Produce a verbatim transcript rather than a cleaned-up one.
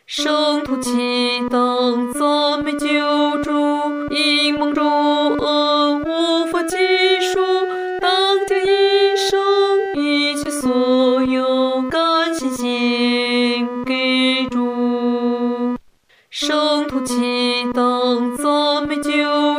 圣徒祈祷，赞美救主，因蒙主恩无法计数，当听一生一切所有，感谢献给主。圣徒祈祷，赞美救主。